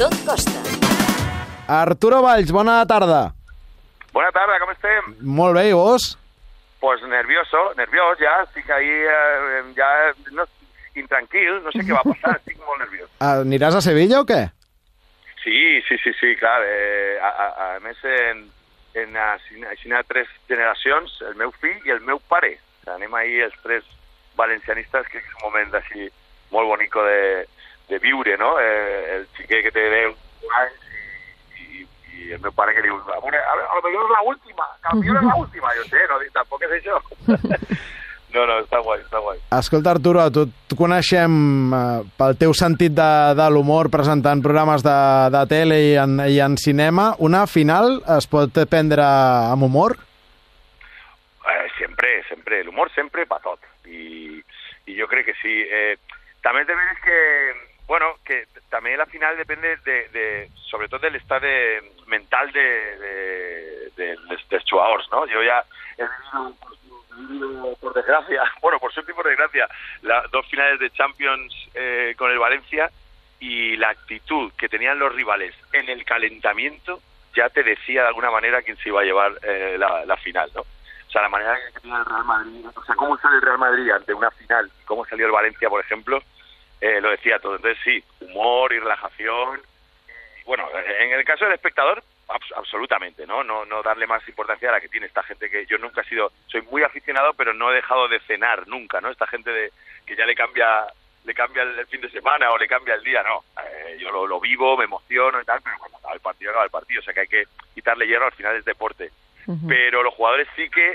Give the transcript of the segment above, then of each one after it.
Tot costa. Arturo Valls, bona tarda. Bona tarda, com estem? Molt bé, i vos? Pues nerviós ja, estic ahí ja intranquil, no sé què va passar, estic molt nerviós. Aniràs a Sevilla o què? Sí, clar. A més, així 3 generacions, el meu fill i el meu pare. O sigui, anem ahí els 3 valencianistes, que és un moment així molt bonico de viure, no? El xiquet que té 10 anys i el meu pare que diu, a lo millor és l'última, campió és l'última. Jo sé, no, tampoc és això. No, està guai. Escolta, Arturo, tu et coneixem pel teu sentit de l'humor presentant programes de tele i en cinema. Una final es pot prendre amb humor? Sempre. L'humor sempre pa tot. I jo crec que sí. També de veres que també la final depende sobretot de l'estat mental dels jugadors, ¿no? Yo ya he vivido, por desgracia, por suerte y por desgracia, 2 finales de Champions con el Valencia, y la actitud que tenían los rivales en el calentamiento ya te decía de alguna manera quién se iba a llevar la final, ¿no? O sea, la manera que tenía el Real Madrid, o sea, cómo sale el Real Madrid ante una final y cómo salió el Valencia, por ejemplo, lo decía todo. Entonces sí, humor y relajación. Y, bueno, en el caso del espectador, absolutamente, ¿no? No darle más importancia a la que tiene esta gente, que yo nunca soy muy aficionado, pero no he dejado de cenar nunca, ¿no? Esta gente que ya le cambia el fin de semana o le cambia el día, no. Yo lo vivo, me emociono y tal, pero cuando acaba el partido, o sea que hay que quitarle hierro, al final es deporte. Uh-huh. Pero los jugadores sí que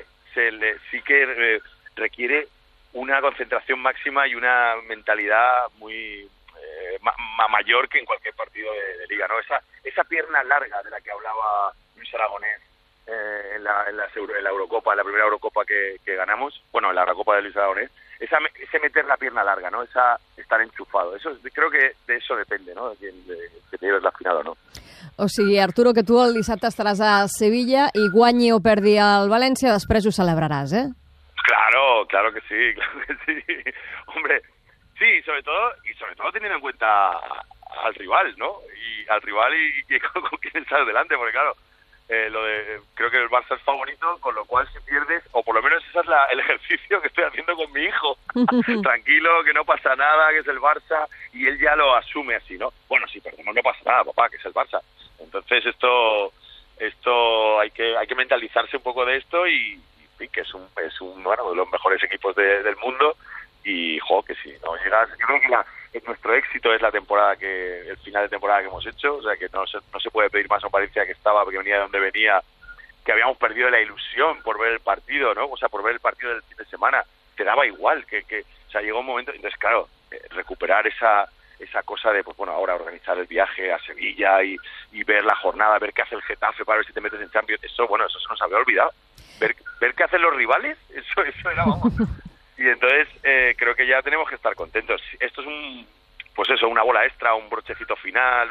requiere una concentración máxima y una mentalidad muy mayor que en cualquier partido de liga, ¿no? Esa pierna larga de la que hablaba Luis Aragonés en la Eurocopa, en la primera Eurocopa que ganamos, en la Eurocopa de Luis Aragonés, ese meter la pierna larga, ¿no? Estar enchufado. Creo que de eso depende, ¿no? De te lleves la final o no. O sigui, Arturo, que tu el dissabte estaràs a Sevilla i guanyi o perdi el València, després ho celebraràs, ¿eh? Claro que sí. Hombre, sí, sobre todo teniendo en cuenta al rival, ¿no? Y al rival y con quién está delante, porque claro, creo que el Barça es favorito, con lo cual si pierdes, o por lo menos ese es el ejercicio que estoy haciendo con mi hijo. Tranquilo, que no pasa nada, que es el Barça, y él ya lo asume así, ¿no? Bueno, si perdemos no pasa nada, papá, que es el Barça. Entonces esto hay que mentalizarse un poco de esto y que es uno de los mejores equipos del mundo, y que si no llegas, yo creo que nuestro éxito es el final de temporada que hemos hecho, o sea que no se puede pedir más a un Valencia que venía de donde venía, que habíamos perdido la ilusión por ver el partido, ¿no? O sea, por ver el partido del fin de semana, te daba igual, o sea, llegó un momento, entonces claro, recuperar esa cosa de, ahora organizar el viaje a Sevilla y ver la jornada, ver qué hace el Getafe para ver si te metes en Champions, eso se nos había olvidado. Ver qué hacen los rivales, eso era, vamos. Y entonces creo que ya tenemos que estar contentos. Esto es una bola extra, un brochecito final,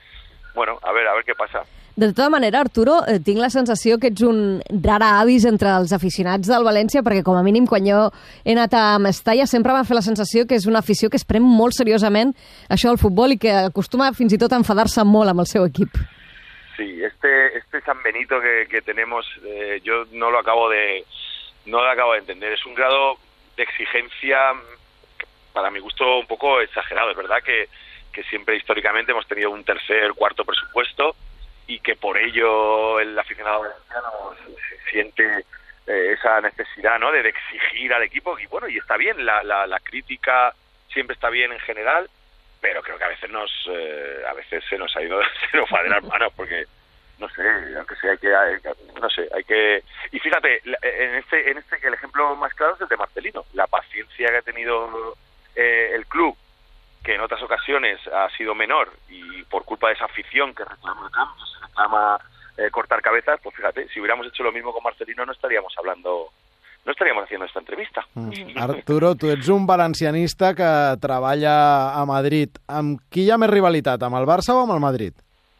a ver què passa. De tota manera, Arturo, tinc la sensació que ets un rara avis entre els aficionats del València, perquè com a mínim quan jo he anat a Mestalla sempre m'ha fet la sensació que és una afició que es pren molt seriosament això del futbol i que acostuma fins i tot a enfadar-se molt amb el seu equip. Sí, este San Benito que tenemos, yo no lo acabo de entender. Es un grado de exigencia, para mi gusto, un poco exagerado. Es verdad que siempre históricamente hemos tenido un tercer, cuarto presupuesto, y que por ello el aficionado valenciano siente esa necesidad, ¿no?, de exigir al equipo, y está bien, la crítica siempre está bien en general, pero creo que a veces se nos va de las manos, porque no sé, aunque sea hay que y fíjate, en este que el ejemplo más claro es el de Marcelino, la paciencia que ha tenido el club, que en otras ocasiones ha sido menor, y por culpa de esa afición que reclama cambios, reclama cortar cabezas, pues fíjate, si hubiéramos hecho lo mismo con Marcelino no estaríamos haciendo esta entrevista. Arturo, tu ets un valencianista que treballa a Madrid. Amb qui hi ha més rivalitat, amb el Barça o amb el Madrid?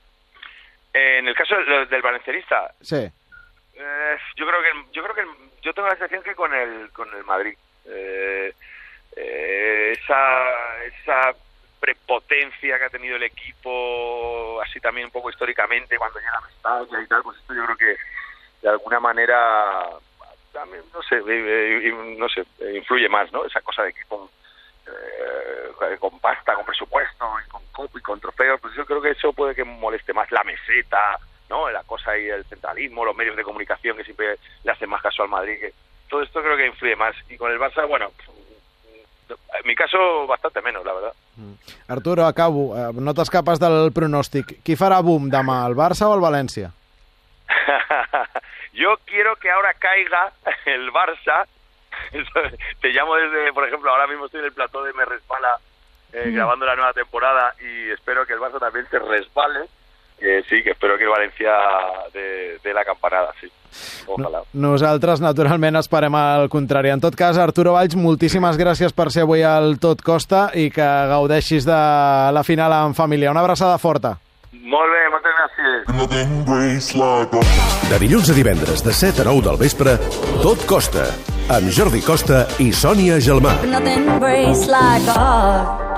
En el caso del valencianista, sí. Yo creo que yo tengo la sensación que con el Madrid. Esa prepotencia que ha tenido el equipo, así también un poco históricamente, cuando llega Mestalla y tal, pues esto yo creo que de alguna manera también, no sé, influye más, ¿no? Esa cosa de equipo con pasta, con presupuesto, y con copa y con trofeos, pues yo creo que eso puede que moleste más. La meseta, ¿no? La cosa ahí del centralismo, los medios de comunicación que siempre le hacen más caso al Madrid, que todo esto creo que influye más. Y con el Barça, bueno, en mi caso bastante menos, la verdad. Arturo, acabo. No t'escapes del pronòstic. Qui farà boom demà, el Barça o el València? Yo quiero que ahora caiga el Barça. Te llamo desde, por ejemplo, ahora mismo estoy en el plató de Me Resbala grabando la nueva temporada y espero que el Barça también se resbale. Sí, que espero que el València de la campanada, sí. Ojalà. Nosaltres, naturalment, esperem el contrari. En tot cas, Arturo Valls, moltíssimes gràcies per ser avui al Tot Costa i que gaudeixis de la final en família. Una abraçada forta. Molt bé, moltes gràcies. De dilluns a divendres, de 7 a 9 del vespre, Tot Costa, amb Jordi Costa i Sònia Gelmà.